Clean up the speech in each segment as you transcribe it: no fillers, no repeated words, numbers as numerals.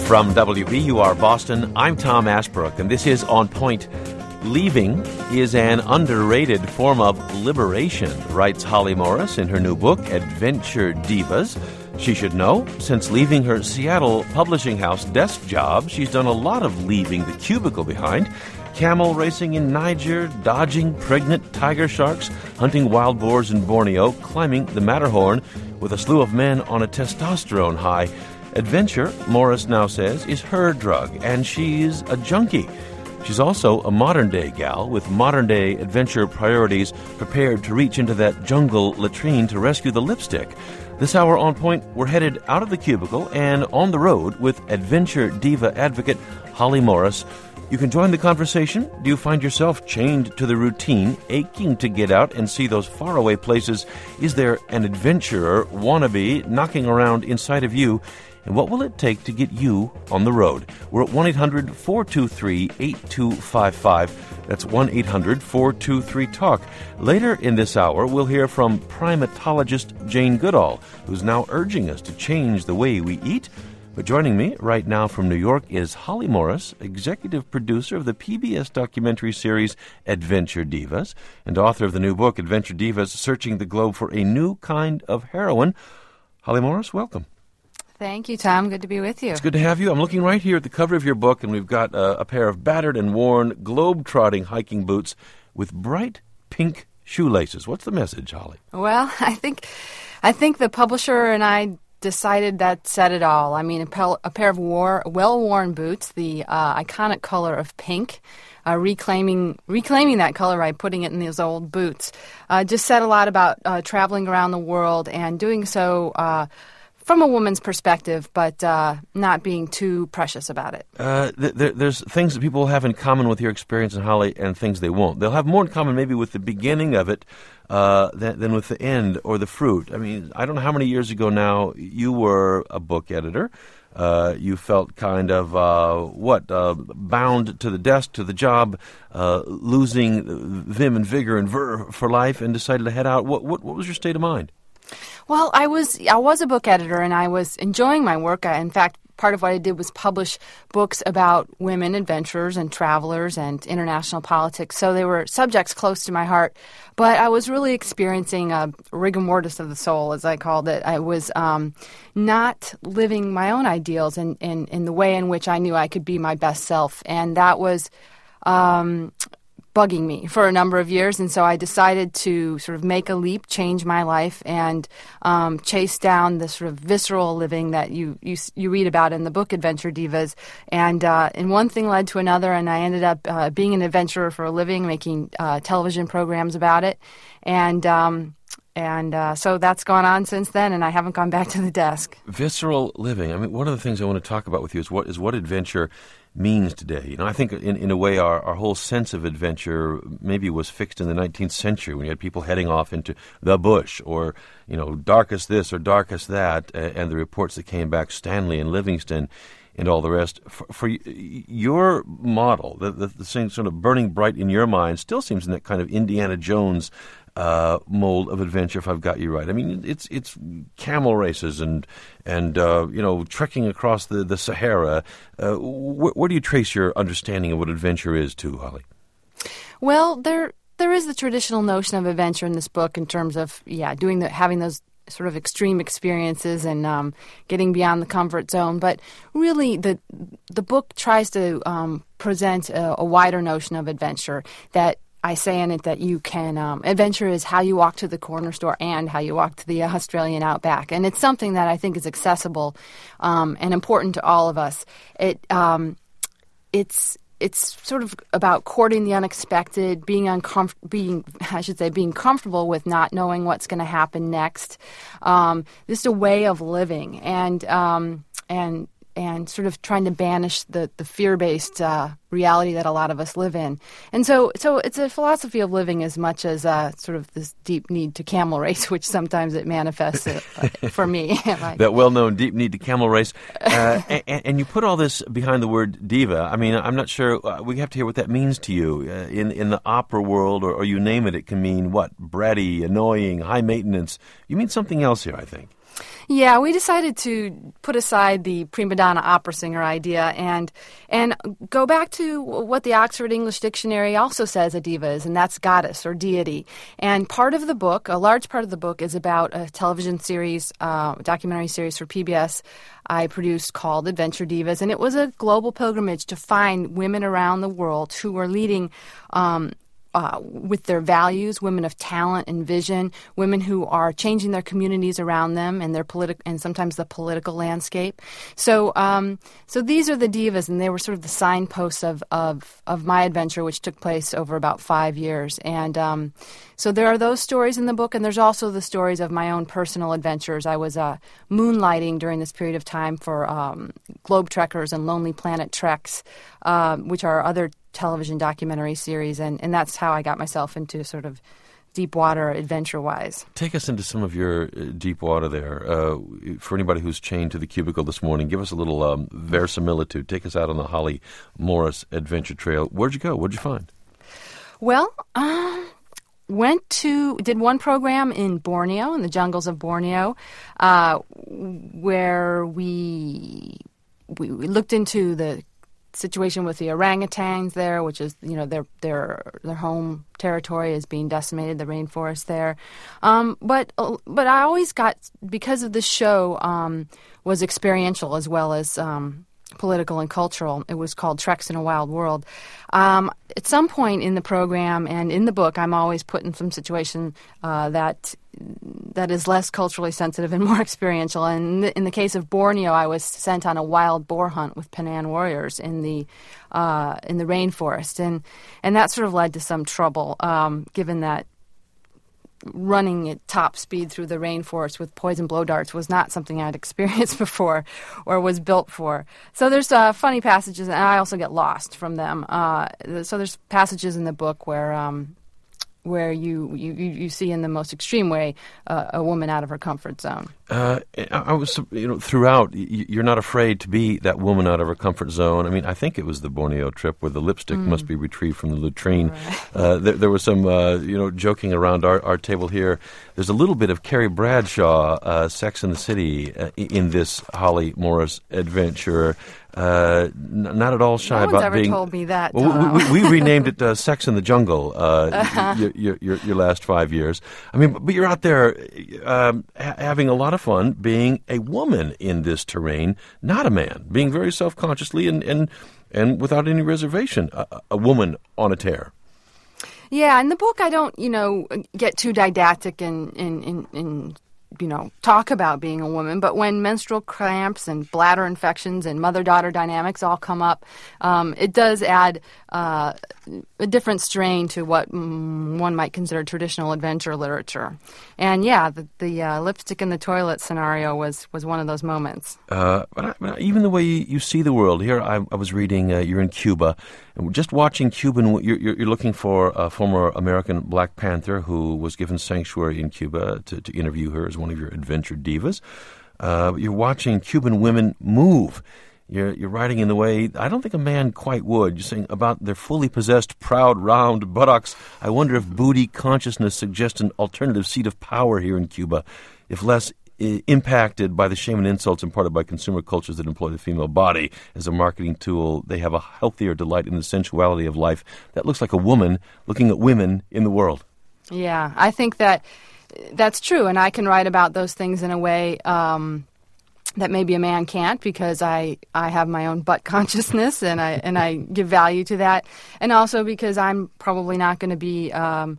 From WBUR Boston, I'm Tom Ashbrook, and this is On Point. Leaving is an underrated form of liberation, writes Holly Morris in her new book, Adventure Divas. She should know, since leaving her Seattle publishing house desk job, she's done a lot of leaving the cubicle behind. Camel racing in Niger, dodging pregnant tiger sharks, hunting wild boars in Borneo, climbing the Matterhorn with a slew of men on a testosterone high. Adventure, Morris now says, is her drug, and she's a junkie. She's also a modern-day gal with modern-day adventure priorities, prepared to reach into that jungle latrine to rescue the lipstick. This hour on Point, we're headed out of the cubicle and on the road with adventure diva advocate Holly Morris. You can join the conversation. Do you find yourself chained to the routine, aching to get out and see those faraway places? Is there an adventurer wannabe knocking around inside of you? And what will it take to get you on the road? We're at 1-800-423-8255. That's 1-800-423-TALK. Later in this hour, we'll hear from primatologist Jane Goodall, who's now urging us to change the way we eat. But joining me right now from New York is Holly Morris, executive producer of the PBS documentary series Adventure Divas, and author of the new book, Adventure Divas, Searching the Globe for a New Kind of Heroine. Holly Morris, welcome. Thank you, Tom. Good to be with you. It's good to have you. I'm looking right here at the cover of your book, and we've got a pair of battered and worn, globe-trotting hiking boots with bright pink shoelaces. What's the message, Holly? Well, I think the publisher and I decided that said it all. I mean, a pair of well-worn boots, the iconic color of pink, reclaiming that color by putting it in those old boots, just said a lot about traveling around the world and doing so from a woman's perspective, but not being too precious about it. There's things that people have in common with your experience in Holly and things they won't. They'll have more in common maybe with the beginning of it than with the end or the fruit. I mean, I don't know how many years ago now you were a book editor. You felt kind of, bound to the desk, to the job, losing vim and vigor and verve for life, and decided to head out. What was your state of mind? Well, I was a book editor, and I was enjoying my work. In fact, part of what I did was publish books about women adventurers and travelers and international politics. So they were subjects close to my heart. But I was really experiencing a rigor mortis of the soul, as I called it. I was not living my own ideals in the way in which I knew I could be my best self. And that was bugging me for a number of years, and so I decided to sort of make a leap, change my life, and chase down the sort of visceral living that you read about in the book Adventure Divas. And one thing led to another, and I ended up being an adventurer for a living, making television programs about it. And so that's gone on since then, and I haven't gone back to the desk. Visceral living. I mean, one of the things I want to talk about with you is what adventure means today. You know, I think in a way our whole sense of adventure maybe was fixed in the 19th century when you had people heading off into the bush or, darkest this or darkest that, and the reports that came back, Stanley and Livingston and all the rest. For your model, the thing sort of burning bright in your mind still seems in that kind of Indiana Jones mold of adventure, if I've got you right. I mean, it's camel races and trekking across the Sahara. Where do you trace your understanding of what adventure is to, Holly? Well, there is the traditional notion of adventure in this book in terms of having those sort of extreme experiences and getting beyond the comfort zone. But really, the book tries to present a wider notion of adventure that I say in it that you can, adventure is how you walk to the corner store and how you walk to the Australian outback. And it's something that I think is accessible and important to all of us. It's sort of about courting the unexpected, being comfortable with not knowing what's going to happen next. Just a way of living and sort of trying to banish the fear-based reality that a lot of us live in. And so it's a philosophy of living as much as sort of this deep need to camel race, which sometimes it manifests for me. That well-known deep need to camel race. And you put all this behind the word diva. I mean, I'm not sure. We have to hear what that means to you. In the opera world, or you name it, it can mean what? Bratty, annoying, high maintenance. You mean something else here, I think. Yeah, we decided to put aside the prima donna opera singer idea and go back to what the Oxford English Dictionary also says a diva is, and that's goddess or deity. And part of the book, a large part of the book, is about a television series, documentary series for PBS I produced called Adventure Divas, and it was a global pilgrimage to find women around the world who were leading with their values, women of talent and vision, women who are changing their communities around them and their and sometimes the political landscape. So these are the divas, and they were sort of the signposts of my adventure, which took place over about 5 years. And so there are those stories in the book, and there's also the stories of my own personal adventures. I was moonlighting during this period of time for Globe Trekkers and Lonely Planet Treks, which are other television documentary series, and that's how I got myself into sort of deep water adventure-wise. Take us into some of your deep water there. For anybody who's chained to the cubicle this morning, give us a little verisimilitude. Take us out on the Holly Morris Adventure Trail. Where'd you go? What'd you find? Well, did one program in Borneo, in the jungles of Borneo, where we looked into the situation with the orangutans there, which is, their home territory is being decimated, the rainforest there. But I always got, because of the show, was experiential as well as political and cultural. It was called Treks in a Wild World. At some point in the program and in the book, I'm always put in some situation that is less culturally sensitive and more experiential. And in the case of Borneo, I was sent on a wild boar hunt with Penan warriors in the rainforest, and that sort of led to some trouble, given that running at top speed through the rainforest with poison blow darts was not something I'd experienced before or was built for. So there's funny passages, and I also get lost from them. So there's passages in the book where you see in the most extreme way a woman out of her comfort zone. I was, throughout, you're not afraid to be that woman out of her comfort zone. I mean, I think it was the Borneo trip where the lipstick must be retrieved from the latrine. Right. There was some, joking around our table here. There's a little bit of Carrie Bradshaw, Sex and the City, in this Holly Morris adventure. Not at all shy about being. No one's ever told me that. Well, we renamed it Sex in the Jungle. Your last 5 years. I mean, but you're out there having a lot of fun being a woman in this terrain, not a man, being very self-consciously and without any reservation, a woman on a tear. Yeah, in the book I don't, get too didactic and talk about being a woman, but when menstrual cramps and bladder infections and mother-daughter dynamics all come up, it does add a different strain to what one might consider traditional adventure literature. And yeah, the lipstick in the toilet scenario was one of those moments. But even the way you see the world, here I was reading, you're in Cuba, and just watching Cuban, you're looking for a former American Black Panther who was given sanctuary in Cuba to interview her as one of your adventure divas. You're watching Cuban women move. You're writing in the way I don't think a man quite would. You're saying about their fully possessed, proud, round buttocks. I wonder if booty consciousness suggests an alternative seat of power here in Cuba, if less impacted by the shame and insults imparted by consumer cultures that employ the female body as a marketing tool. They have a healthier delight in the sensuality of life that looks like a woman looking at women in the world. Yeah, I think that's true, and I can write about those things in a way that maybe a man can't, because I have my own butt consciousness and I give value to that, and also because I'm probably not going to be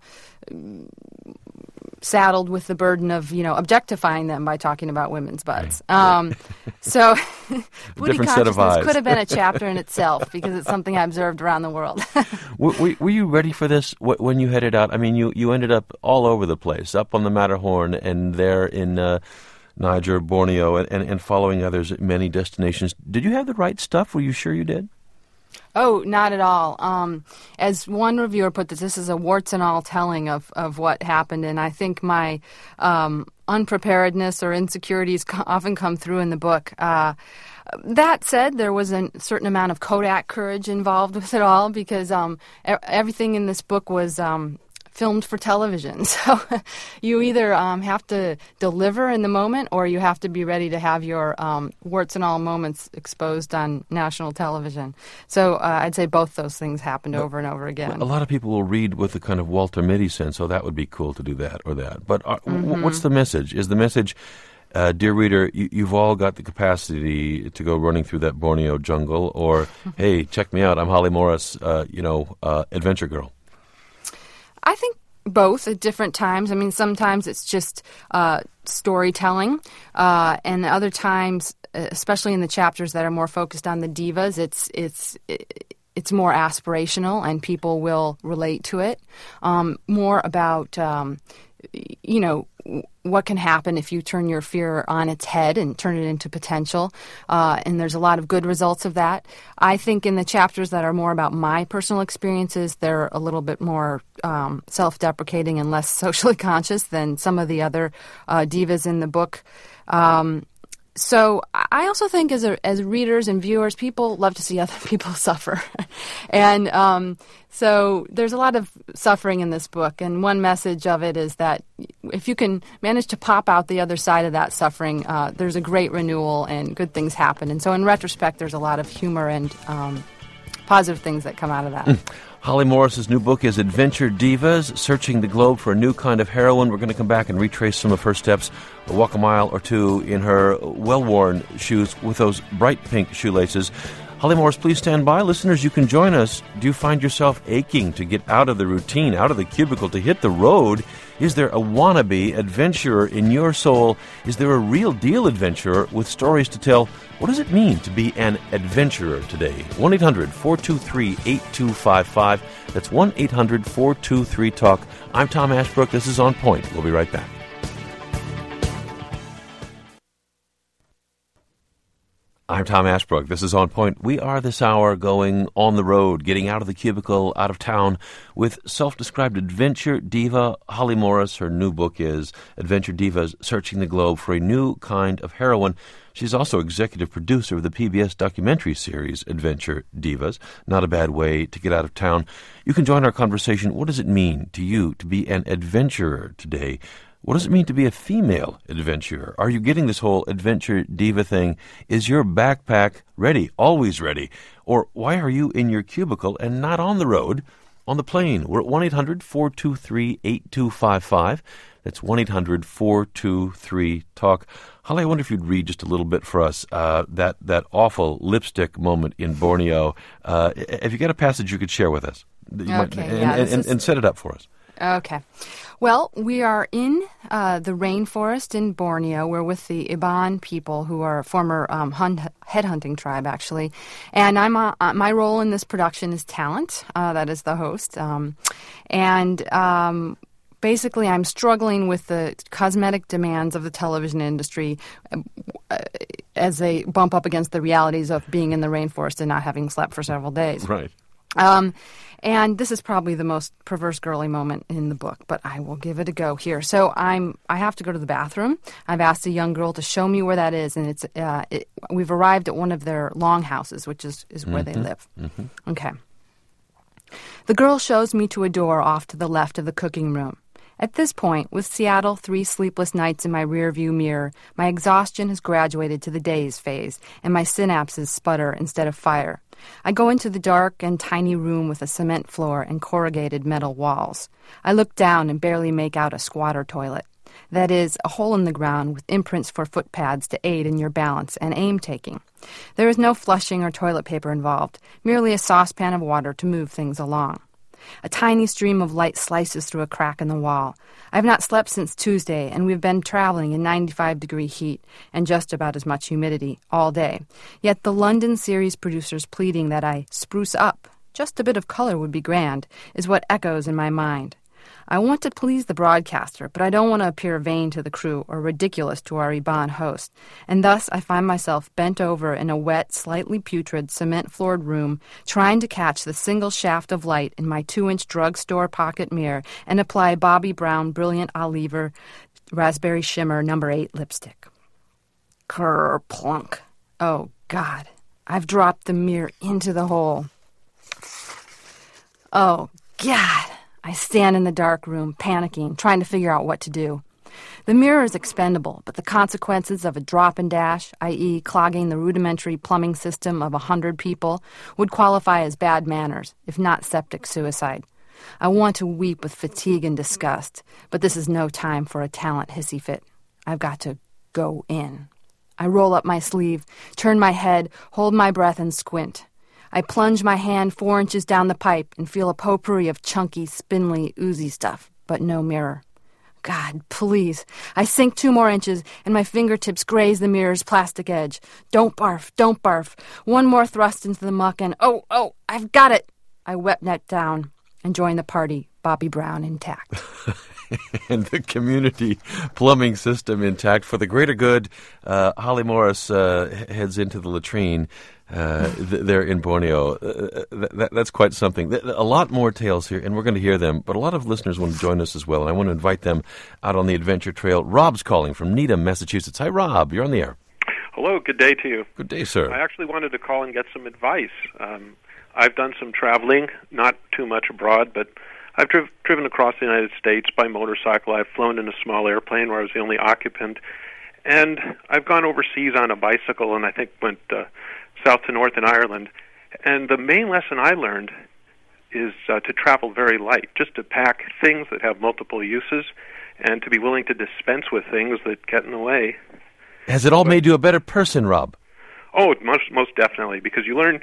saddled with the burden of objectifying them by talking about women's butts. So booty consciousness could have been a chapter in itself, because it's something I observed around the world. Were you ready for this when you headed out? I mean, you ended up all over the place, up on the Matterhorn and there in Niger, Borneo, and following others, many destinations. Did you have the right stuff? Were you sure you did? Oh, not at all. As one reviewer put this is a warts and all telling of what happened, and I think my unpreparedness or insecurities often come through in the book. That said, there was a certain amount of Kodak courage involved with it all, because everything in this book was filmed for television. So you either have to deliver in the moment, or you have to be ready to have your warts and all moments exposed on national television. So I'd say both those things happened over and over again. A lot of people will read with a kind of Walter Mitty sense, oh, that would be cool to do that or that. But what's the message? Is the message, dear reader, you've all got the capacity to go running through that Borneo jungle, or, hey, check me out, I'm Holly Morris, adventure girl? I think both at different times. I mean, sometimes it's just storytelling, and other times, especially in the chapters that are more focused on the divas, it's more aspirational, and people will relate to it. More about what can happen if you turn your fear on its head and turn it into potential. And there's a lot of good results of that. I think in the chapters that are more about my personal experiences, they're a little bit more self-deprecating and less socially conscious than some of the other divas in the book. So I also think as readers and viewers, people love to see other people suffer. And so there's a lot of suffering in this book. And one message of it is that if you can manage to pop out the other side of that suffering, there's a great renewal and good things happen. And so in retrospect, there's a lot of humor and positive things that come out of that. Holly Morris's new book is Adventure Divas, Searching the Globe for a New Kind of Heroine. We're going to come back and retrace some of her steps, walk a mile or two in her well-worn shoes with those bright pink shoelaces. Holly Morris, please stand by. Listeners, you can join us. Do you find yourself aching to get out of the routine, out of the cubicle, to hit the road? Is there a wannabe adventurer in your soul? Is there a real deal adventurer with stories to tell? What does it mean to be an adventurer today? 1-800-423-8255. That's 1-800-423-TALK. I'm Tom Ashbrook. This is On Point. We'll be right back. I'm Tom Ashbrook. This is On Point. We are this hour going on the road, getting out of the cubicle, out of town, with self-described adventure diva Holly Morris. Her new book is Adventure Divas, Searching the Globe for a New Kind of Heroine. She's also executive producer of the PBS documentary series Adventure Divas. Not a bad way to get out of town. You can join our conversation. What does it mean to you to be an adventurer today? What does it mean to be a female adventurer? Are you getting this whole adventure diva thing? Is your backpack ready, always ready? Or why are you in your cubicle and not on the road, on the plane? We're at 1-800-423-8255. That's 1-800-423-TALK. Holly, I wonder if you'd read just a little bit for us that awful lipstick moment in Borneo. Have you got a passage you could share with us? And set it up for us. Okay. Well, we are in the rainforest in Borneo. We're with the Iban people, who are a former headhunting tribe, actually. And my role in this production is talent. That is the host. Basically, I'm struggling with the cosmetic demands of the television industry as they bump up against the realities of being in the rainforest and not having slept for several days. Right. And this is probably the most perverse girly moment in the book, but I will give it a go here. So I have to go to the bathroom. I've asked a young girl to show me where that is, and we've arrived at one of their longhouses, which is where they live. Mm-hmm. Okay. The girl shows me to a door off to the left of the cooking room. At this point, with Seattle 3 sleepless nights in my rearview mirror, my exhaustion has graduated to the daze phase, and my synapses sputter instead of fire. I go into the dark and tiny room with a cement floor and corrugated metal walls. I look down and barely make out a squatter toilet. That is, a hole in the ground with imprints for foot pads to aid in your balance and aim-taking. There is no flushing or toilet paper involved, merely a saucepan of water to move things along. A tiny stream of light slices through a crack in the wall. I have not slept since Tuesday, and we've been traveling in 95-degree heat and just about as much humidity all day. Yet the London series producer's pleading that I spruce up, just a bit of color would be grand, is what echoes in my mind. I want to please the broadcaster, but I don't want to appear vain to the crew or ridiculous to our Iban host, and thus I find myself bent over in a wet, slightly putrid, cement-floored room, trying to catch the single shaft of light in my 2-inch drugstore pocket mirror and apply Bobbi Brown Brilliant Oliver Raspberry Shimmer No. 8 lipstick. Ker-plunk. Oh, God. I've dropped the mirror into the hole. Oh, God. I stand in the dark room, panicking, trying to figure out what to do. The mirror is expendable, but the consequences of a drop and dash, i.e. clogging the rudimentary plumbing system of 100 people, would qualify as bad manners, if not septic suicide. I want to weep with fatigue and disgust, but this is no time for a talent hissy fit. I've got to go in. I roll up my sleeve, turn my head, hold my breath, and squint. I plunge my hand 4 inches down the pipe and feel a potpourri of chunky, spindly, oozy stuff, but no mirror. God, please. I sink 2 more inches, and my fingertips graze the mirror's plastic edge. Don't barf, don't barf. 1 more thrust into the muck, and oh, I've got it. I wet net down and join the party, Bobby Brown intact. And the community plumbing system intact. For the greater good, Holly Morris heads into the latrine there in Borneo. That's quite something. A lot more tales here, and we're going to hear them, but a lot of listeners want to join us as well, and I want to invite them out on the adventure trail. Rob's calling from Needham, Massachusetts. Hi, Rob. You're on the air. Hello. Good day to you. Good day, sir. I actually wanted to call and get some advice. I've done some traveling, not too much abroad, but I've driven across the United States by motorcycle. I've flown in a small airplane where I was the only occupant. And I've gone overseas on a bicycle, and I think went south to north in Ireland. And the main lesson I learned is to travel very light, just to pack things that have multiple uses and to be willing to dispense with things that get in the way. Has it all made you a better person, Rob? Oh, most definitely, because you learn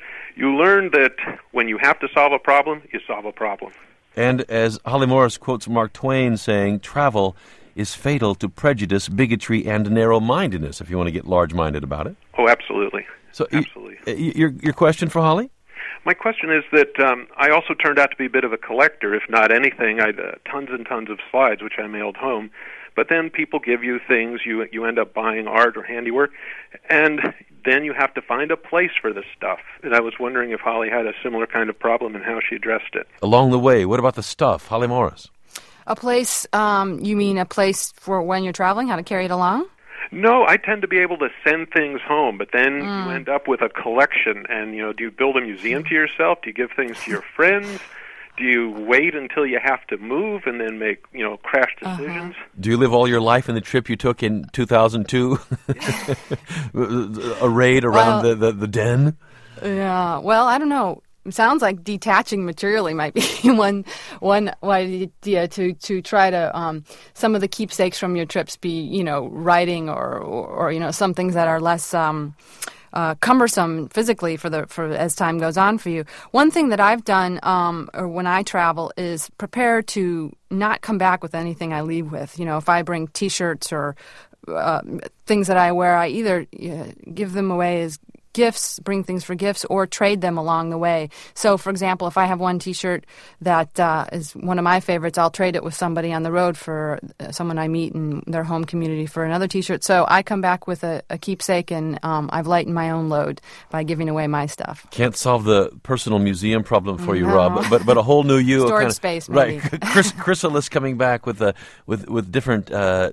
that when you have to solve a problem, you solve a problem. And as Holly Morris quotes Mark Twain saying, travel is fatal to prejudice, bigotry, and narrow-mindedness, if you want to get large-minded about it. Oh, absolutely. So absolutely. Your question for Holly? My question is that I also turned out to be a bit of a collector, if not anything. I had tons and tons of slides, which I mailed home. But then people give you things, you end up buying art or handiwork, and then you have to find a place for the stuff. And I was wondering if Holly had a similar kind of problem and how she addressed it. Along the way, what about the stuff? Holly Morris. A place, you mean a place for when you're traveling, how to carry it along? No, I tend to be able to send things home, but then you end up with a collection. And, do you build a museum to yourself? Do you give things to your friends? Do you wait until you have to move and then make, crash decisions? Do you live all your life in the trip you took in 2002? A raid around the den? Yeah, well, I don't know. It sounds like detaching materially might be one idea to try to some of the keepsakes from your trips be writing or some things that are less cumbersome physically for as time goes on for you. One thing that I've done or when I travel is prepare to not come back with anything I leave with. If I bring T-shirts or things that I wear, I either give them away as gifts, bring things for gifts, or trade them along the way. So, for example, if I have one T-shirt that is one of my favorites, I'll trade it with somebody on the road for someone I meet in their home community for another T-shirt. So I come back with a keepsake, and I've lightened my own load by giving away my stuff. Can't solve the personal museum problem for you, Rob, but a whole new you. Storage space, maybe. Right, Chrysalis coming back with different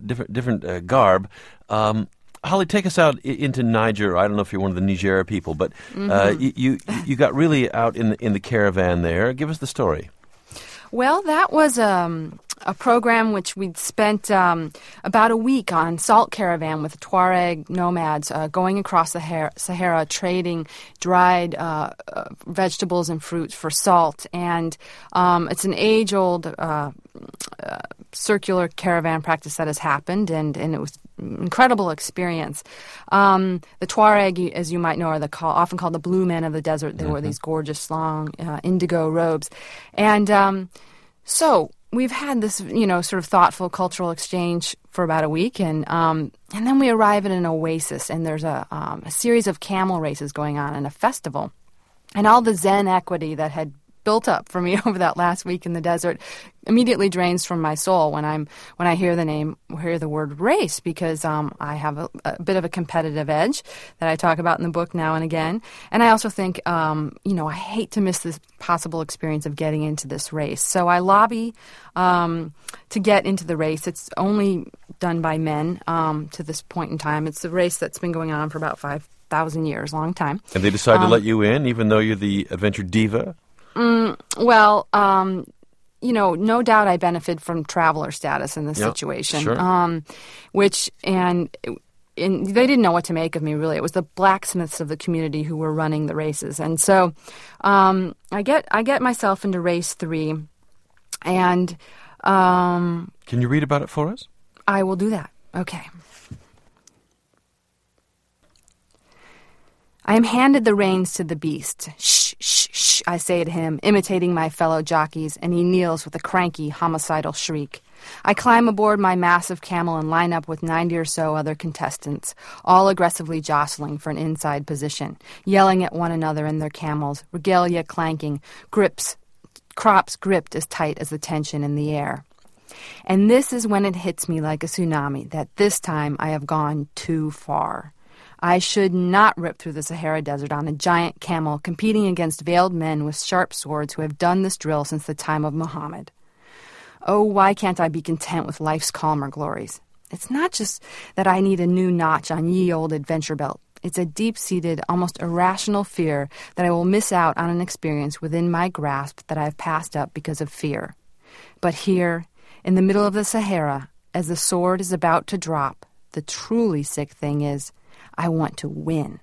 garb. Holly, take us out into Niger. I don't know if you're one of the Niger people, but you got really out in the caravan there. Give us the story. Well, that was a program which we'd spent about a week on salt caravan with Tuareg nomads going across the Sahara, trading dried vegetables and fruits for salt. And it's an age-old circular caravan practice that has happened, and it was incredible experience. The Tuareg, as you might know, are often called the blue men of the desert. They wore these gorgeous long indigo robes. And so we've had this, sort of thoughtful cultural exchange for about a week. And then we arrive at an oasis, and there's a series of camel races going on and a festival. And all the Zen equity that had built up for me over that last week in the desert immediately drains from my soul when I hear the word race, because I have a bit of a competitive edge that I talk about in the book now and again. And I also think, I hate to miss this possible experience of getting into this race. So I lobby to get into the race. It's only done by men to this point in time. It's a race that's been going on for about 5,000 years, long time. And they decide to let you in, even though you're the adventure diva? no doubt I benefit from traveler status in this situation. Sure. And they didn't know what to make of me, really. It was the blacksmiths of the community who were running the races. And so I get myself into race 3, and can you read about it for us? I will do that. Okay. I am handed the reins to the beast. Shh, shh, shh, I say to him, imitating my fellow jockeys, and he kneels with a cranky, homicidal shriek. I climb aboard my massive camel and line up with 90 or so other contestants, all aggressively jostling for an inside position, yelling at one another in their camels, regalia clanking, crops gripped as tight as the tension in the air. And this is when it hits me like a tsunami that this time I have gone too far. I should not rip through the Sahara Desert on a giant camel competing against veiled men with sharp swords who have done this drill since the time of Muhammad. Oh, why can't I be content with life's calmer glories? It's not just that I need a new notch on ye old adventure belt. It's a deep-seated, almost irrational fear that I will miss out on an experience within my grasp that I have passed up because of fear. But here, in the middle of the Sahara, as the sword is about to drop, the truly sick thing is, I want to win.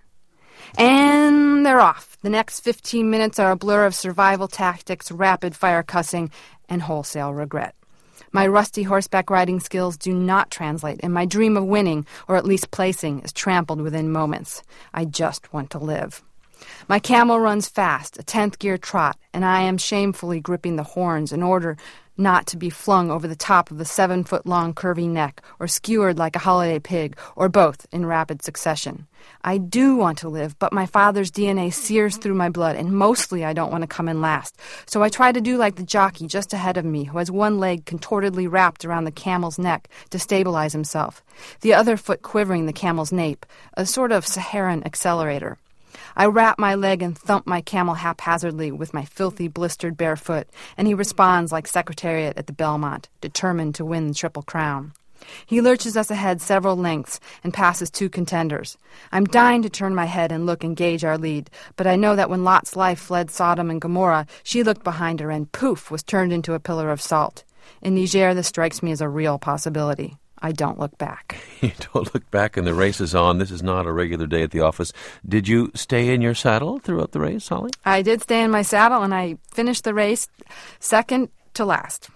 And they're off. The next 15 minutes are a blur of survival tactics, rapid-fire cussing, and wholesale regret. My rusty horseback riding skills do not translate, and my dream of winning, or at least placing, is trampled within moments. I just want to live. My camel runs fast, a 10th gear trot, and I am shamefully gripping the horns in order not to be flung over the top of the 7-foot-long curvy neck, or skewered like a holiday pig, or both in rapid succession. I do want to live, but my father's DNA sears through my blood, and mostly I don't want to come in last. So I try to do like the jockey just ahead of me, who has one leg contortedly wrapped around the camel's neck to stabilize himself, the other foot quivering the camel's nape, a sort of Saharan accelerator. I wrap my leg and thump my camel haphazardly with my filthy, blistered bare foot, and he responds like Secretariat at the Belmont, determined to win the Triple Crown. He lurches us ahead several lengths and passes 2 contenders. I'm dying to turn my head and look and gauge our lead, but I know that when Lot's wife fled Sodom and Gomorrah, she looked behind her and, poof, was turned into a pillar of salt. In Niger, this strikes me as a real possibility. I don't look back. You don't look back, and the race is on. This is not a regular day at the office. Did you stay in your saddle throughout the race, Holly? I did stay in my saddle, and I finished the race second to last.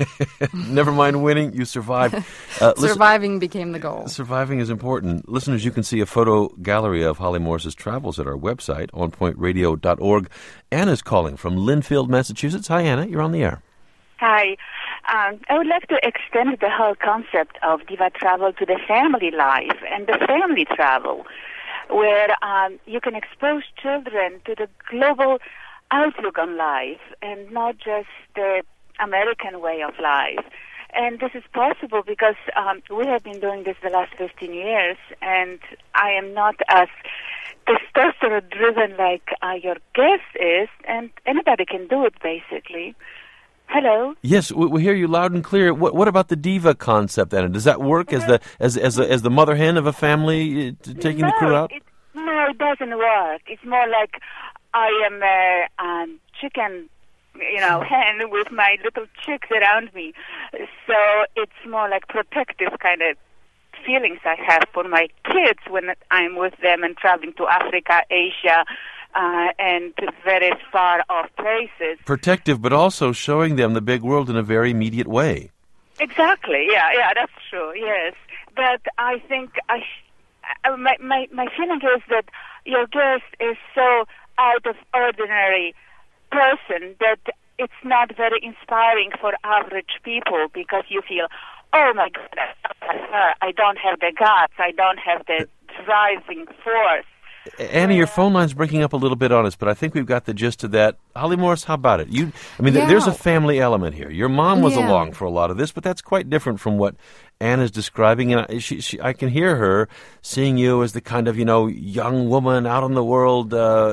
Never mind winning, you survived. Surviving became the goal. Surviving is important. Listeners, you can see a photo gallery of Holly Morris's travels at our website, onpointradio.org. Anna's calling from Linfield, Massachusetts. Hi, Anna. You're on the air. Hi. I would like to extend the whole concept of diva travel to the family life and the family travel, where you can expose children to the global outlook on life and not just the American way of life. And this is possible because we have been doing this the last 15 years, and I am not as testosterone-driven like your guest is, and anybody can do it, basically. Hello. Yes, we hear you loud and clear. What about the diva concept, Anna? Does that work as the mother hen of a family taking the crew out? No, it doesn't work. It's more like I am a chicken, hen with my little chicks around me. So it's more like protective kind of feelings I have for my kids when I'm with them and traveling to Africa, Asia, and very far off places. Protective, but also showing them the big world in a very immediate way. Exactly. Yeah, that's true. Yes, but I think my feeling is that your guest is so out of ordinary person that it's not very inspiring for average people because you feel, oh my God, I don't have the guts, I don't have the driving force. Annie, your phone line's breaking up a little bit on us, but I think we've got the gist of that. Holly Morris, how about it? There's a family element here. Your mom was along for a lot of this, but that's quite different from what Anna's describing. And I can hear her seeing you as the kind of, young woman out in the world,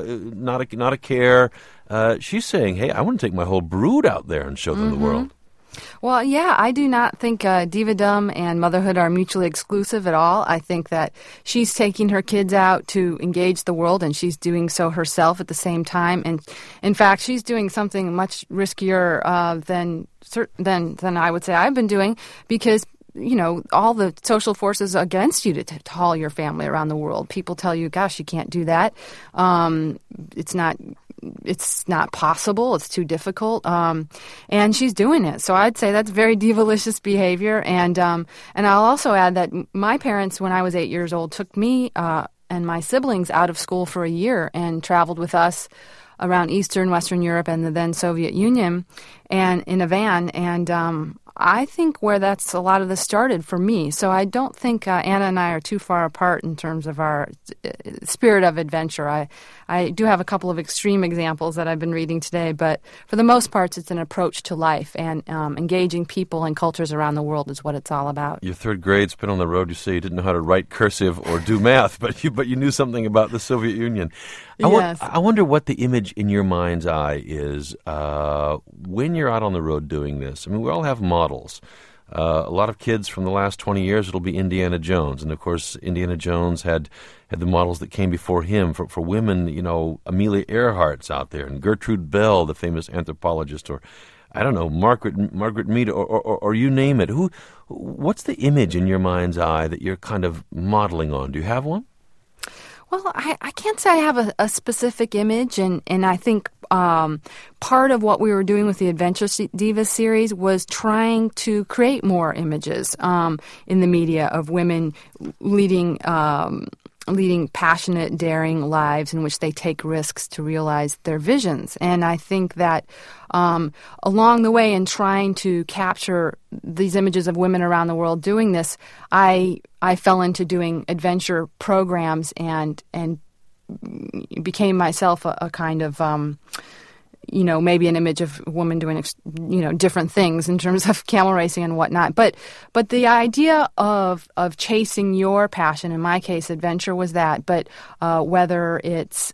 not a care. She's saying, hey, I want to take my whole brood out there and show them the world. Well, yeah, I do not think divadom and motherhood are mutually exclusive at all. I think that she's taking her kids out to engage the world, and she's doing so herself at the same time. And in fact, she's doing something much riskier than I would say I've been doing, because all the social forces against you to haul your family around the world. People tell you, gosh, you can't do that. It's not possible. It's too difficult. And she's doing it. So I'd say that's very divalicious behavior. And I'll also add that my parents, when I was 8 years old, took me and my siblings out of school for a year and traveled with us around Eastern, Western Europe and the then Soviet Union, and in a van. And I think where that's a lot of this started for me. So I don't think Anna and I are too far apart in terms of our spirit of adventure. I do have a couple of extreme examples that I've been reading today, but for the most part, it's an approach to life, and engaging people and cultures around the world is what it's all about. Your third grade spent on the road. You say you didn't know how to write cursive or do math, but you knew something about the Soviet Union. Yes. I wonder what the image in your mind's eye is when you're out on the road doing this. I mean, we all have models. A lot of kids from the last 20 years, it'll be Indiana Jones. And, of course, Indiana Jones had the models that came before him. For women, Amelia Earhart's out there, and Gertrude Bell, the famous anthropologist, or, I don't know, Margaret Mead, or you name it. What's the image in your mind's eye that you're kind of modeling on? Do you have one? Well, I can't say I have a specific image, and I think part of what we were doing with the Adventure Divas series was trying to create more images in the media of women leading passionate, daring lives in which they take risks to realize their visions. And I think that along the way in trying to capture these images of women around the world doing this, I fell into doing adventure programs and became myself a kind of maybe an image of a woman doing different things in terms of camel racing and whatnot. But the idea of chasing your passion, in my case, adventure, was that. But whether it's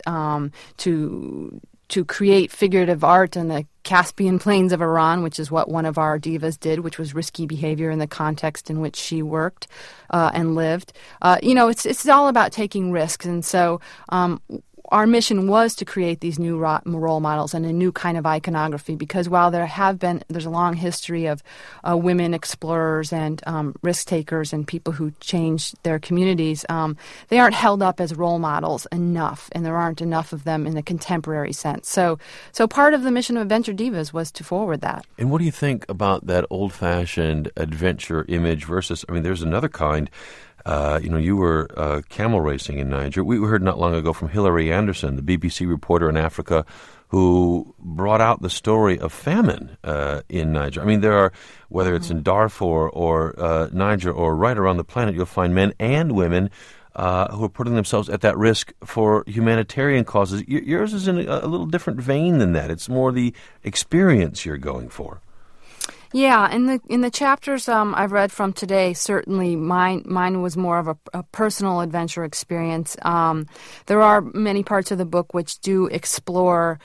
to create figurative art in the Caspian Plains of Iran, which is what one of our divas did, which was risky behavior in the context in which she worked and lived. It's all about taking risks. And so our mission was to create these new role models and a new kind of iconography, because while there's a long history of women explorers and risk takers and people who changed their communities, they aren't held up as role models enough, and there aren't enough of them in the contemporary sense. So part of the mission of Adventure Divas was to forward that. And what do you think about that old-fashioned adventure image versus, there's another kind. You were camel racing in Niger. We heard not long ago from Hilary Anderson, the BBC reporter in Africa, who brought out the story of famine in Niger. There are, whether it's in Darfur or Niger or right around the planet, you'll find men and women who are putting themselves at that risk for humanitarian causes. Yours is in a little different vein than that. It's more the experience you're going for. Yeah, in the chapters I've read from today, certainly mine was more of a personal adventure experience. There are many parts of the book which do explore,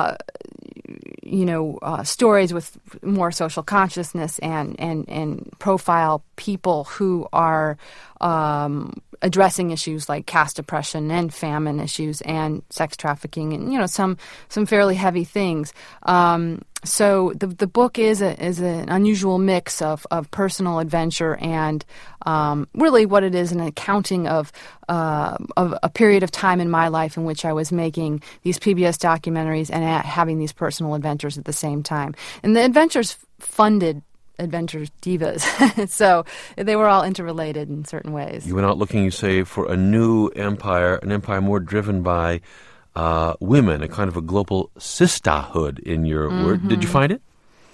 stories with more social consciousness and profile people who are addressing issues like caste oppression and famine issues and sex trafficking and some fairly heavy things. So the book is an unusual mix of personal adventure and really what it is an accounting of a period of time in my life in which I was making these PBS documentaries and having these personal adventures at the same time. And the adventures funded Adventure Divas. So they were all interrelated in certain ways. You went out looking, you say, for a new empire, an empire more driven by women, a kind of a global sisterhood in your word. Did you find it?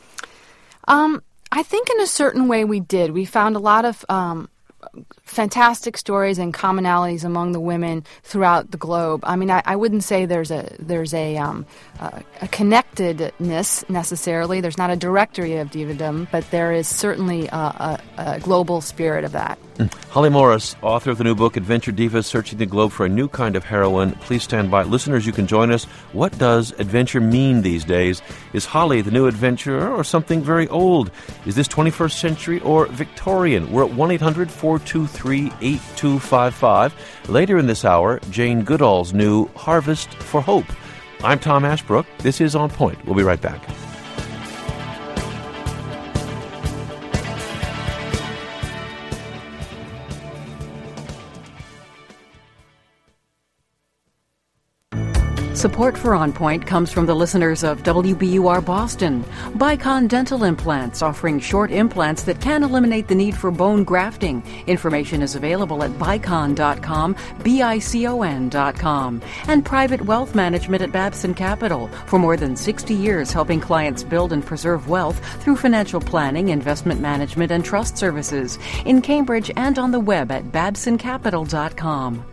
I think in a certain way we did. We found a lot of fantastic stories and commonalities among the women throughout the globe. I wouldn't say there's a connectedness necessarily. There's not a directory of divadom, but there is certainly a global spirit of that. Holly Morris, author of the new book, Adventure Divas, Searching the Globe for a New Kind of Heroine. Please stand by. Listeners, you can join us. What does adventure mean these days? Is Holly the new adventurer or something very old? Is this 21st century or Victorian? We're at 1-800-423-8255. Later in this hour, Jane Goodall's new Harvest for Hope. I'm Tom Ashbrook. This is On Point. We'll be right back. Support for On Point comes from the listeners of WBUR Boston. Bicon Dental Implants, offering short implants that can eliminate the need for bone grafting. Information is available at bicon.com, BICON.com. And Private Wealth Management at Babson Capital. For more than 60 years, helping clients build and preserve wealth through financial planning, investment management, and trust services. In Cambridge and on the web at babsoncapital.com.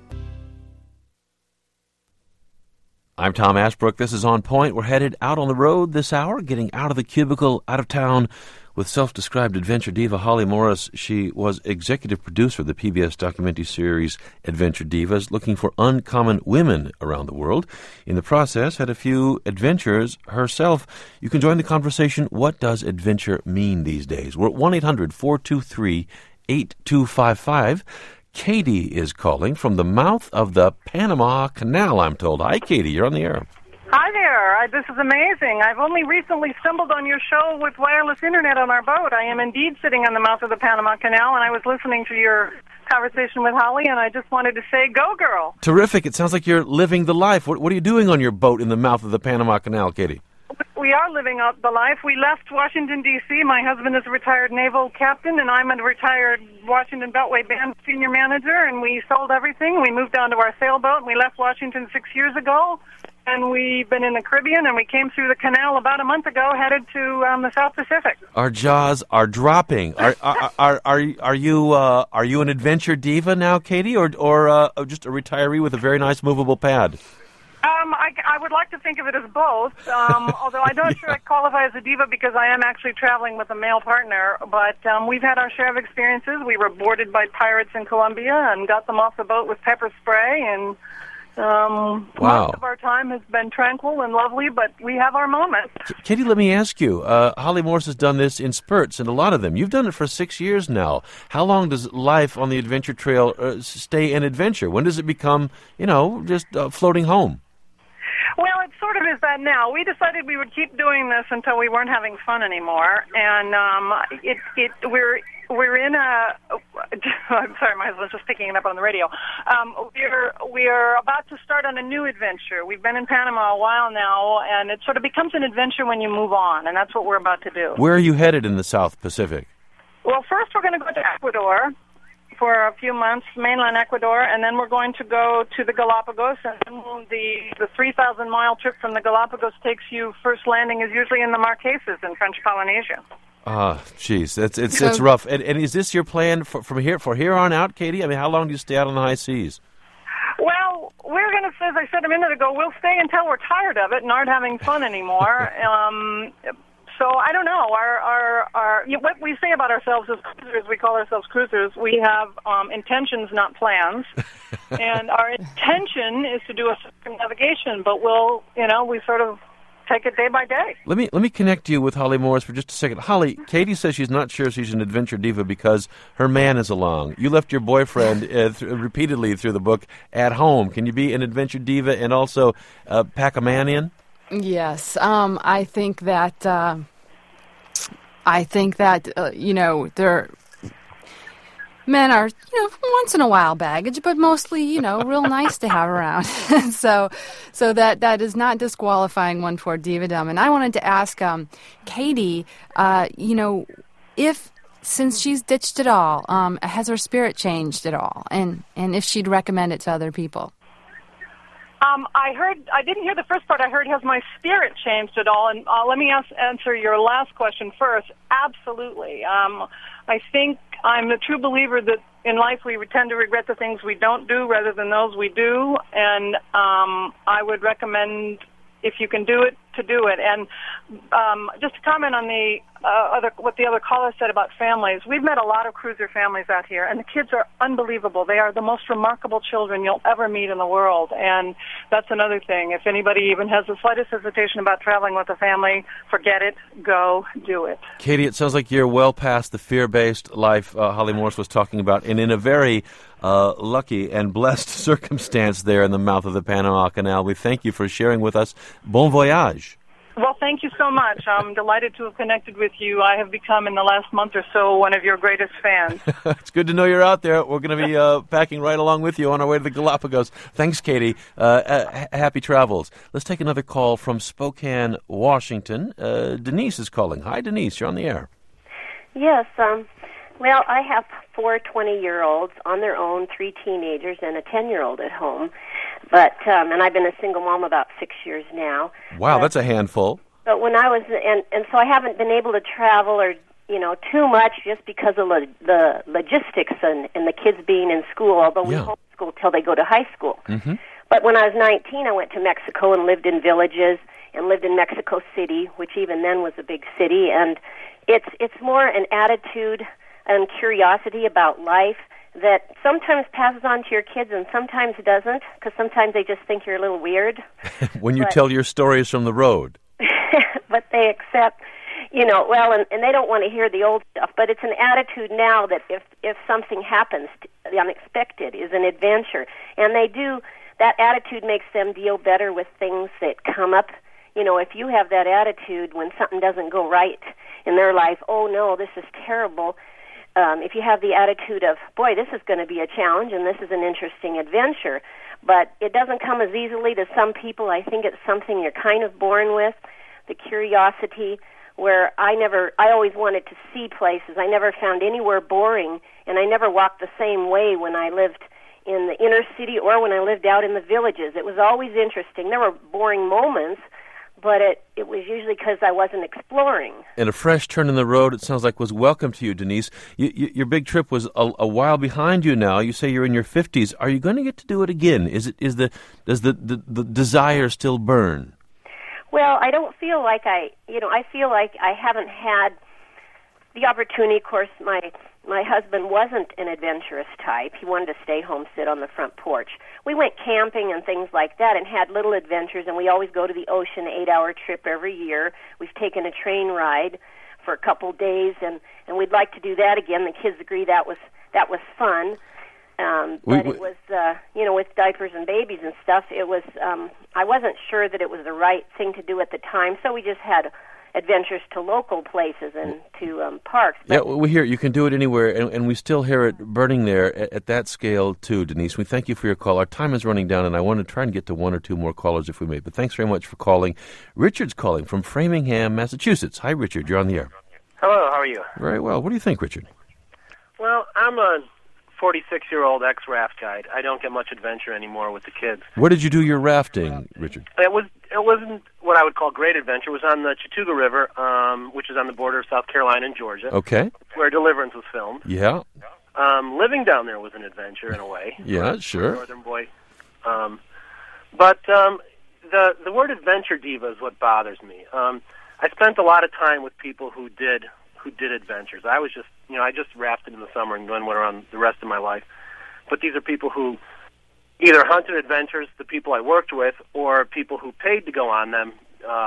I'm Tom Ashbrook. This is On Point. We're headed out on the road this hour, getting out of the cubicle, out of town, with self-described adventure diva Holly Morris. She was executive producer of the PBS documentary series Adventure Divas, looking for uncommon women around the world. In the process, had a few adventures herself. You can join the conversation. What does adventure mean these days? We're at 1-800-423-8255. Katie is calling from the mouth of the Panama Canal, I'm told. Hi, Katie. You're on the air. Hi there. This is amazing. I've only recently stumbled on your show with wireless internet on our boat. I am indeed sitting on the mouth of the Panama Canal, and I was listening to your conversation with Holly, and I just wanted to say, go, girl. Terrific. It sounds like you're living the life. What are you doing on your boat in the mouth of the Panama Canal, Katie? We are living out the life. We left Washington, D.C. My husband is a retired naval captain, and I'm a retired Washington Beltway Band senior manager, and we sold everything. We moved down to our sailboat, and we left Washington 6 years ago, and we've been in the Caribbean, and we came through the canal about a month ago, headed to the South Pacific. Our jaws are dropping. Are you an adventure diva now, Katie, or just a retiree with a very nice movable pad? I would like to think of it as both, although I'm not sure I qualify as a diva because I am actually traveling with a male partner. But we've had our share of experiences. We were boarded by pirates in Colombia and got them off the boat with pepper spray. And most of our time has been tranquil and lovely, but we have our moments. Katie, let me ask you. Holly Morris has done this in spurts, and a lot of them. You've done it for 6 years now. How long does life on the adventure trail stay an adventure? When does it become, just floating home? Well, it sort of is that now. We decided we would keep doing this until we weren't having fun anymore, and we're in a. I'm sorry, my husband's just picking it up on the radio. We're about to start on a new adventure. We've been in Panama a while now, and it sort of becomes an adventure when you move on, and that's what we're about to do. Where are you headed in the South Pacific? Well, first we're going to go to Ecuador for a few months, mainland Ecuador, and then we're going to go to the Galapagos, and then the 3,000-mile trip from the Galapagos takes you, first landing is usually in the Marquesas in French Polynesia. Geez, it's rough. And is this your plan from here on out, Katie? I mean, how long do you stay out on the high seas? Well, we're going to, as I said a minute ago, we'll stay until we're tired of it and aren't having fun anymore. So I don't know. What we say about ourselves as cruisers, we call ourselves cruisers. We have intentions, not plans, and our intention is to do a circumnavigation. But we sort of take it day by day. Let me connect you with Holly Morris for just a second. Holly, Katie says she's not sure she's an adventure diva because her man is along. You left your boyfriend repeatedly through the book at home. Can you be an adventure diva and also pack a man in? Yes, I think that men are, once in a while baggage, but mostly, real nice to have around. so that is not disqualifying one for divadom. And I wanted to ask Katie, if since she's ditched it all, has her spirit changed at all, and if she'd recommend it to other people. I didn't hear the first part. I heard, has my spirit changed at all? And let me answer your last question first. Absolutely. I think I'm a true believer that in life we tend to regret the things we don't do rather than those we do. And I would recommend, if you can do it, to do it. And just to comment on what the other caller said about families, we've met a lot of cruiser families out here, and the kids are unbelievable. They are the most remarkable children you'll ever meet in the world, and that's another thing. If anybody even has the slightest hesitation about traveling with a family, forget it. Go do it. Katie, it sounds like you're well past the fear-based life Holly Morris was talking about, and in a very lucky and blessed circumstance there in the mouth of the Panama Canal. We thank you for sharing with us. Bon voyage. Well, thank you so much. I'm delighted to have connected with you. I have become, in the last month or so, one of your greatest fans. It's good to know you're out there. We're going to be packing right along with you on our way to the Galapagos. Thanks, Katie. Happy travels. Let's take another call from Spokane, Washington. Denise is calling. Hi, Denise. You're on the air. Yes. Well, I have 4 20-year-olds on their own, 3 teenagers, and a 10-year-old at home. But and I've been a single mom about 6 years now. Wow, that's a handful. But when I was, and so I haven't been able to travel or, too much just because of the logistics and the kids being in school, although we homeschool till they go to high school. Mm-hmm. But when I was 19, I went to Mexico and lived in villages and lived in Mexico City, which even then was a big city. And it's more an attitude and curiosity about life that sometimes passes on to your kids and sometimes doesn't, because sometimes they just think you're a little weird. When you tell your stories from the road. But they accept, and they don't want to hear the old stuff. But it's an attitude now that if something happens, the unexpected is an adventure. And that attitude makes them deal better with things that come up. If you have that attitude when something doesn't go right in their life, oh no, this is terrible. If you have the attitude of, boy, this is going to be a challenge and this is an interesting adventure, but it doesn't come as easily to some people. I think it's something you're kind of born with, the curiosity, where I always wanted to see places. I never found anywhere boring, and I never walked the same way when I lived in the inner city or when I lived out in the villages. It was always interesting. There were boring moments, but it was usually because I wasn't exploring. And a fresh turn in the road, it sounds like, was welcome to you, Denise. Your big trip was a while behind you now. You say you're in your 50s. Are you going to get to do it again? Does the desire still burn? Well, I don't feel like I feel like I haven't had the opportunity. Of course, my husband wasn't an adventurous type. He wanted to stay home, sit on the front porch. We went camping and things like that and had little adventures, and we always go to the ocean, 8-hour trip every year. We've taken a train ride for a couple days, and we'd like to do that again. The kids agree that was fun. But it was, with diapers and babies and stuff, it was, I wasn't sure that it was the right thing to do at the time, so we just had adventures to local places and to parks. But we hear you can do it anywhere, and we still hear it burning there at that scale too, Denise. We thank you for your call. Our time is running down, and I want to try and get to 1 or 2 more callers if we may. But thanks very much for calling. Richard's calling from Framingham, Massachusetts. Hi, Richard. You're on the air. Hello. How are you? Very well. What do you think, Richard? Well, I'm a 46-year-old ex-raft guide. I don't get much adventure anymore with the kids. Where did you do your rafting, Richard? It wasn't what I would call great adventure. It was on the Chattooga River, which is on the border of South Carolina and Georgia. Okay. Where Deliverance was filmed. Yeah. Living down there was an adventure in a way. Yeah, sure. Northern boy. But the word adventure diva is what bothers me. I spent a lot of time with people who did adventures. I was just, I just rafted in the summer and then went around the rest of my life. But these are people who either hunted adventures, the people I worked with, or people who paid to go on them,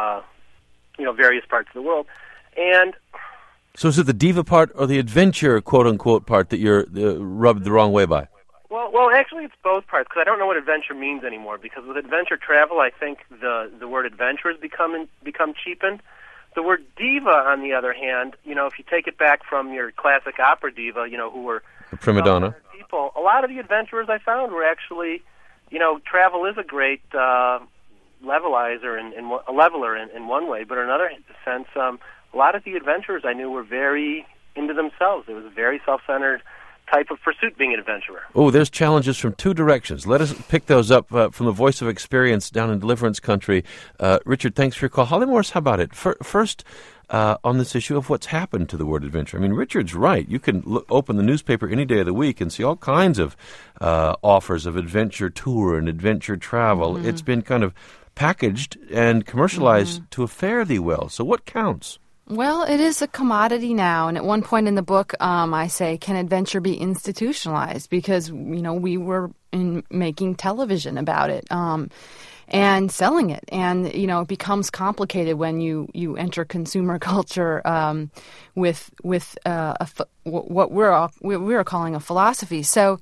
various parts of the world. And so is it the diva part or the adventure, quote-unquote, part that you're rubbed the wrong way by? Well, actually it's both parts, because I don't know what adventure means anymore, because with adventure travel, I think the word adventure has become cheapened. The word diva, on the other hand, if you take it back from your classic opera diva, who were a prima donna people, a lot of the adventurers I found were actually, travel is a great levelizer and a leveler in one way, but in another sense, a lot of the adventurers I knew were very into themselves. It was a very self-centered type of pursuit, being an adventurer. Oh, there's challenges from 2 directions. Let us pick those up from the voice of experience down in Deliverance Country. Richard, thanks for your call. Holly Morris, how about it? First, on this issue of what's happened to the word adventure. I mean, Richard's right. You can open the newspaper any day of the week and see all kinds of offers of adventure tour and adventure travel. Mm-hmm. It's been kind of packaged and commercialized to a fare thee well. So what counts? Well, it is a commodity now, and at one point in the book, I say, can adventure be institutionalized? Because, we were making television about it and selling it, and, it becomes complicated when you enter consumer culture with what we're calling a philosophy. So,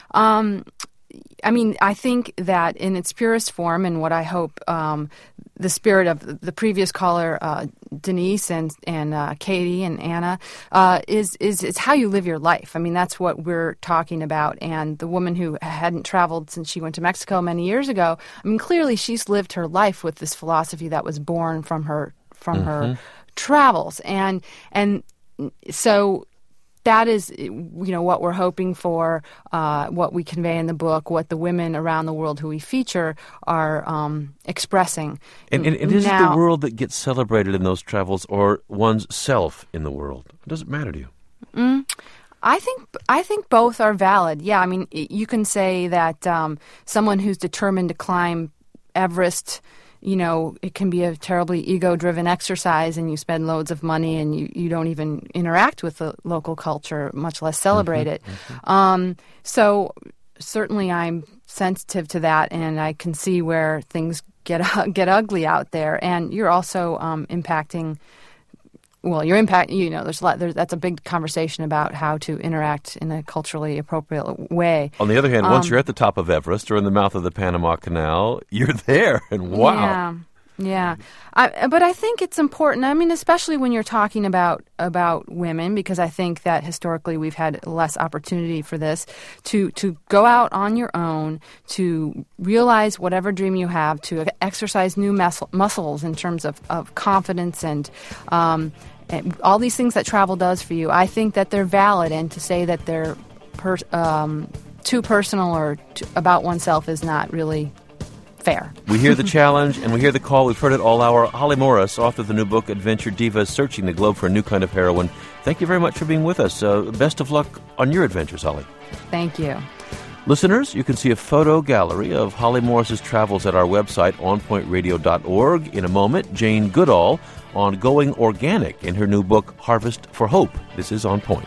I think that in its purest form, and what I hope the spirit of the previous caller, Denise and Katie and Anna, is how you live your life. That's what we're talking about. And the woman who hadn't traveled since she went to Mexico many years ago, clearly she's lived her life with this philosophy that was born from her travels, and so. That is, what we're hoping for, what we convey in the book, what the women around the world who we feature are expressing. And is it the world that gets celebrated in those travels, or one's self in the world? Does it matter to you? I think both are valid. Yeah, you can say that someone who's determined to climb Everest, it can be a terribly ego-driven exercise, and you spend loads of money, and you don't even interact with the local culture, much less celebrate it. So certainly I'm sensitive to that, and I can see where things get ugly out there. And you're also impacting. Well, that's a big conversation about how to interact in a culturally appropriate way. On the other hand, once you're at the top of Everest or in the mouth of the Panama Canal, you're there, and wow. Yeah. But I think it's important, especially when you're talking about women, because I think that historically we've had less opportunity for this, to go out on your own, to realize whatever dream you have, to exercise new muscles in terms of confidence and all these things that travel does for you. I think that they're valid, and to say that they're too personal or about oneself is not really fair. We hear the challenge and we hear the call. We've heard it all hour. Holly Morris, author of the new book, Adventure Divas, Searching the Globe for a New Kind of Heroine. Thank you very much for being with us. Best of luck on your adventures, Holly. Thank you. Listeners, you can see a photo gallery of Holly Morris's travels at our website, onpointradio.org. In a moment, Jane Goodall on going organic in her new book, Harvest for Hope. This is On Point.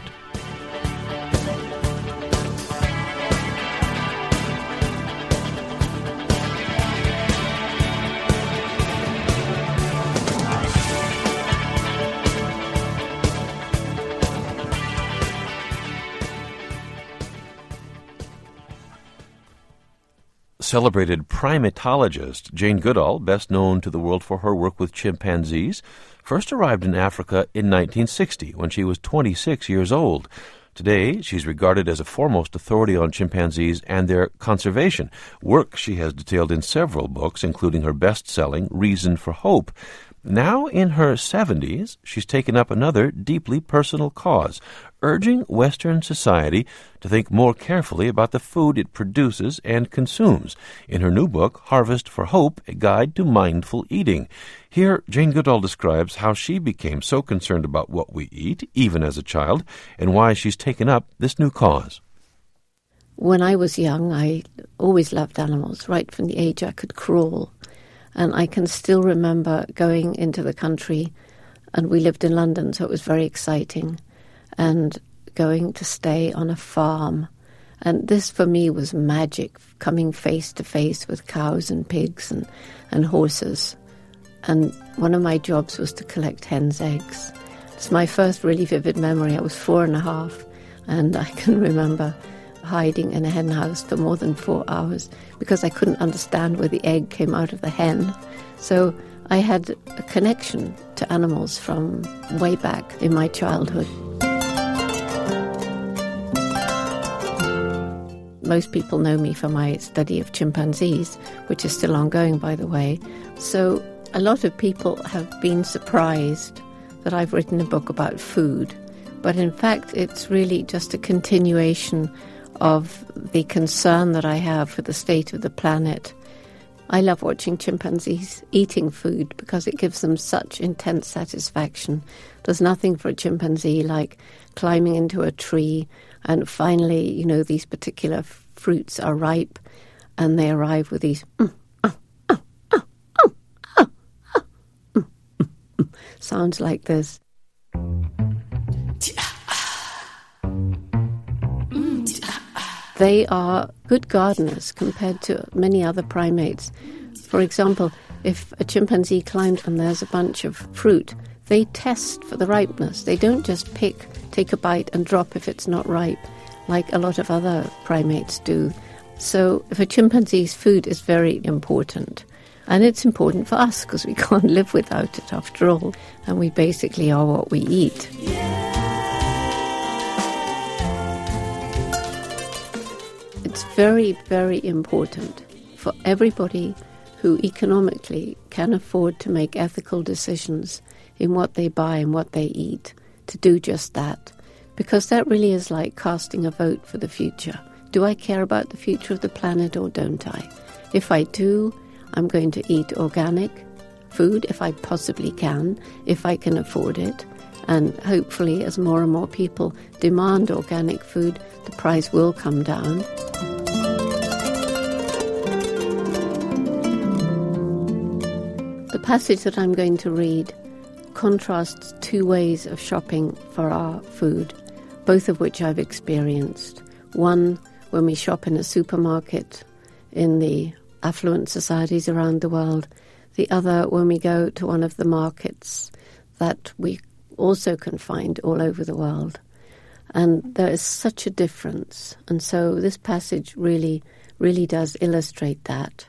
Celebrated primatologist Jane Goodall, best known to the world for her work with chimpanzees, first arrived in Africa in 1960 when she was 26 years old. Today, she's regarded as a foremost authority on chimpanzees and their conservation, work she has detailed in several books, including her best-selling Reason for Hope. Now in her 70s, she's taken up another deeply personal cause, urging Western society to think more carefully about the food it produces and consumes. In her new book, Harvest for Hope, A Guide to Mindful Eating. Here, Jane Goodall describes how she became so concerned about what we eat, even as a child, and why she's taken up this new cause. When I was young, I always loved animals, right from the age I could crawl. And I can still remember going into the country, and we lived in London, so it was very exciting, and going to stay on a farm. And this, for me, was magic, coming face to face with cows and pigs and horses. And one of my jobs was to collect hens' eggs. It's my first really vivid memory. I was 4.5, and I can remember hiding in a hen house for more than 4 hours because I couldn't understand where the egg came out of the hen. So I had a connection to animals from way back in my childhood. Most people know me for my study of chimpanzees, which is still ongoing, by the way. So a lot of people have been surprised that I've written a book about food. But in fact, it's really just a continuation of the concern that I have for the state of the planet. I love watching chimpanzees eating food because it gives them such intense satisfaction. There's nothing for a chimpanzee like climbing into a tree and finally, these particular fruits are ripe and they arrive with these sounds like this. They are good gardeners compared to many other primates. For example, if a chimpanzee climbs and there's a bunch of fruit, they test for the ripeness. They don't just pick, take a bite and drop if it's not ripe, like a lot of other primates do. So if a chimpanzee's food is very important, and it's important for us because we can't live without it after all, and we basically are what we eat. It's very, very important for everybody who economically can afford to make ethical decisions in what they buy and what they eat to do just that, because that really is like casting a vote for the future. Do I care about the future of the planet or don't I? If I do, I'm going to eat organic food if I possibly can, if I can afford it. And hopefully, as more and more people demand organic food, the price will come down. The passage that I'm going to read contrasts two ways of shopping for our food, both of which I've experienced. One, when we shop in a supermarket in the affluent societies around the world. The other, when we go to one of the markets that we also can find all over the world. And there is such a difference. And so this passage really, really does illustrate that.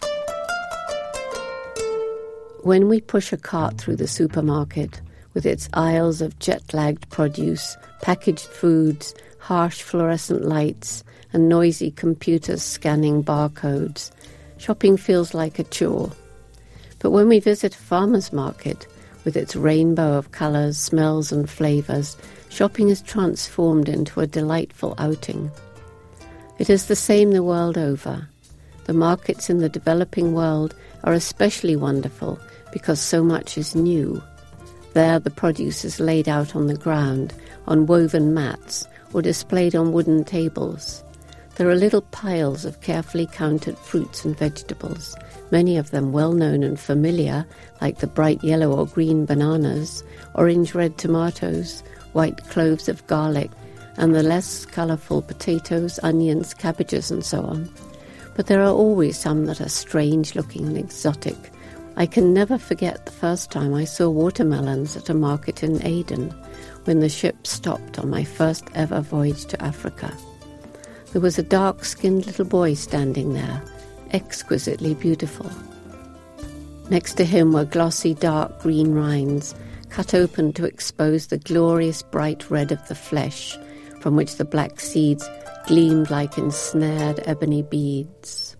When we push a cart through the supermarket with its aisles of jet-lagged produce, packaged foods, harsh fluorescent lights, and noisy computers scanning barcodes, shopping feels like a chore. But when we visit a farmer's market with its rainbow of colours, smells and flavours, shopping is transformed into a delightful outing. It is the same the world over. The markets in the developing world are especially wonderful because so much is new. There the produce is laid out on the ground, on woven mats, or displayed on wooden tables. There are little piles of carefully counted fruits and vegetables, many of them well-known and familiar, like the bright yellow or green bananas, orange-red tomatoes, white cloves of garlic, and the less colourful potatoes, onions, cabbages, and so on. But there are always some that are strange-looking and exotic. I can never forget the first time I saw watermelons at a market in Aden, when the ship stopped on my first ever voyage to Africa. There was a dark-skinned little boy standing there, exquisitely beautiful. Next to him were glossy dark green rinds, cut open to expose the glorious bright red of the flesh, from which the black seeds gleamed like ensnared ebony beads.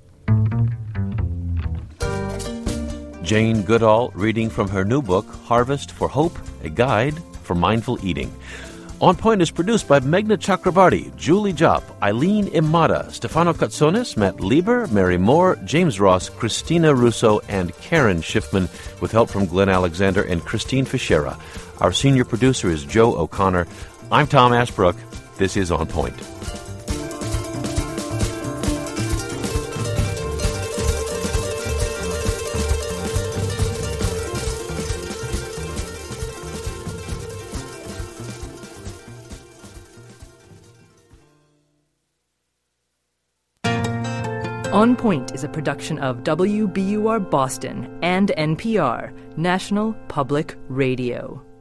Jane Goodall reading from her new book, Harvest for Hope, a Guide for Mindful Eating. On Point is produced by Meghna Chakrabarti, Julie Jopp, Eileen Imada, Stefano Katsonis, Matt Lieber, Mary Moore, James Ross, Christina Russo, and Karen Schiffman, with help from Glenn Alexander and Christine Fischera. Our senior producer is Joe O'Connor. I'm Tom Asbrook. This is On Point. On Point is a production of WBUR Boston and NPR, National Public Radio.